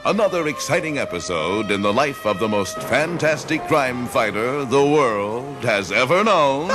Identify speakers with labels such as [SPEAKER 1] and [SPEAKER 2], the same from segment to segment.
[SPEAKER 1] Another exciting episode in the life of the most fantastic crime fighter the world has ever known.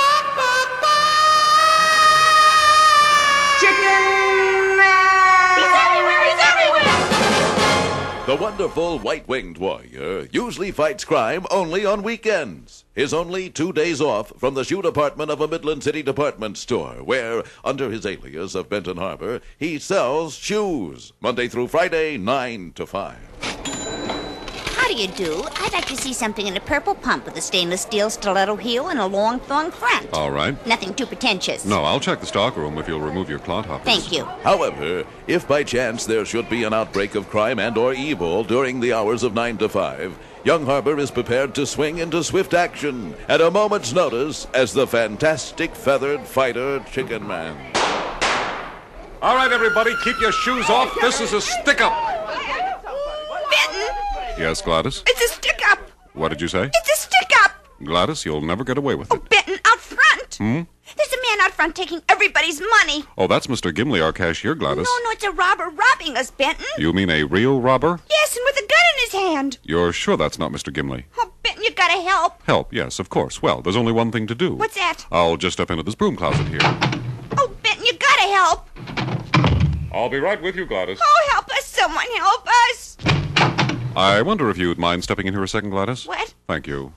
[SPEAKER 2] Chicken Man! He's everywhere!
[SPEAKER 1] The wonderful white-winged warrior usually fights crime only on weekends. His only 2 days off from the shoe department of a Midland City department store, where, under his alias of Benton Harbor, he sells shoes, Monday through Friday, 9 to 5.
[SPEAKER 3] How do you do? I'd like to see something in a purple pump with a stainless steel stiletto heel and a long thong front.
[SPEAKER 4] All right.
[SPEAKER 3] Nothing too pretentious.
[SPEAKER 4] No, I'll check the stockroom if you'll remove your clodhoppers.
[SPEAKER 3] Thank you.
[SPEAKER 1] However, if by chance there should be an outbreak of crime and or evil during the hours of 9 to 5, young Harbor is prepared to swing into swift action at a moment's notice as the fantastic feathered fighter Chicken Man.
[SPEAKER 4] All right, everybody, keep your shoes off. This is a stick-up.
[SPEAKER 3] Benton!
[SPEAKER 4] Yes, Gladys?
[SPEAKER 3] It's a stick-up!
[SPEAKER 4] What did you say?
[SPEAKER 3] It's a stick-up!
[SPEAKER 4] Gladys, you'll never get away with it.
[SPEAKER 3] Oh, Benton, out front!
[SPEAKER 4] Hmm?
[SPEAKER 3] There's a man out front taking everybody's money.
[SPEAKER 4] Oh, that's Mr. Gimli, our cashier, Gladys.
[SPEAKER 3] No, it's a robber robbing us, Benton.
[SPEAKER 4] You mean a real robber?
[SPEAKER 3] Yes, and with a gun in his hand.
[SPEAKER 4] You're sure that's not Mr. Gimli?
[SPEAKER 3] Oh, Benton, you gotta help.
[SPEAKER 4] Help, yes, of course. Well, there's only one thing to do.
[SPEAKER 3] What's that?
[SPEAKER 4] I'll just step into this broom closet here.
[SPEAKER 3] Oh, Benton, you gotta help.
[SPEAKER 4] I'll be right with you, Gladys.
[SPEAKER 3] Oh, help us, someone help us.
[SPEAKER 4] I wonder if you'd mind stepping in here a second, Gladys?
[SPEAKER 3] What?
[SPEAKER 4] Thank you.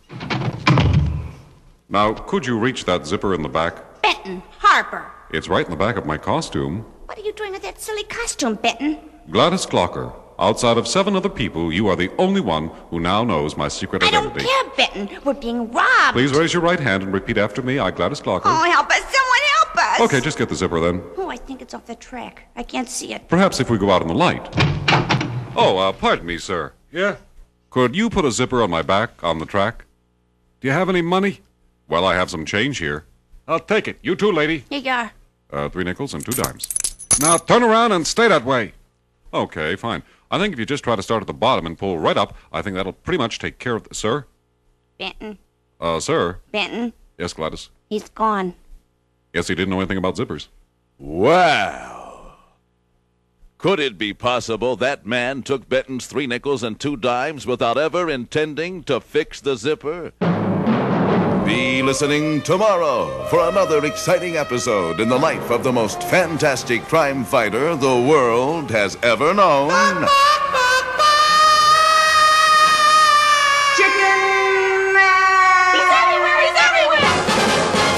[SPEAKER 4] Now, could you reach that zipper in the back?
[SPEAKER 3] Benton, Harbor.
[SPEAKER 4] It's right in the back of my costume.
[SPEAKER 3] What are you doing with that silly costume, Benton?
[SPEAKER 4] Gladys Clocker, outside of 7 other people, you are the only one who now knows my secret
[SPEAKER 3] I don't
[SPEAKER 4] identity.
[SPEAKER 3] care, Benton. We're being robbed.
[SPEAKER 4] Please raise your right hand and repeat after me. I, Gladys Clocker.
[SPEAKER 3] Oh, help us. Someone help us.
[SPEAKER 4] Okay, just get the zipper then.
[SPEAKER 3] Oh, I think it's off the track. I can't see it.
[SPEAKER 4] Perhaps if we go out in the light. Oh, pardon me, sir.
[SPEAKER 5] Yeah?
[SPEAKER 4] Could you put a zipper on my back on the track?
[SPEAKER 5] Do you have any money?
[SPEAKER 4] Well, I have some change here.
[SPEAKER 5] I'll take it. You too, lady.
[SPEAKER 3] Here you are.
[SPEAKER 4] 3 nickels and 2 dimes.
[SPEAKER 5] Now turn around and stay that way.
[SPEAKER 4] Okay, fine. I think if you just try to start at the bottom and pull right up, I think that'll pretty much take care of the... Sir?
[SPEAKER 3] Benton.
[SPEAKER 4] Sir?
[SPEAKER 3] Benton.
[SPEAKER 4] Yes, Gladys?
[SPEAKER 3] He's gone.
[SPEAKER 4] Yes, he didn't know anything about zippers.
[SPEAKER 1] Wow. Could it be possible that man took Benton's 3 nickels and 2 dimes without ever intending to fix the zipper? Be listening tomorrow for another exciting episode in the life of the most fantastic crime fighter the world has ever known.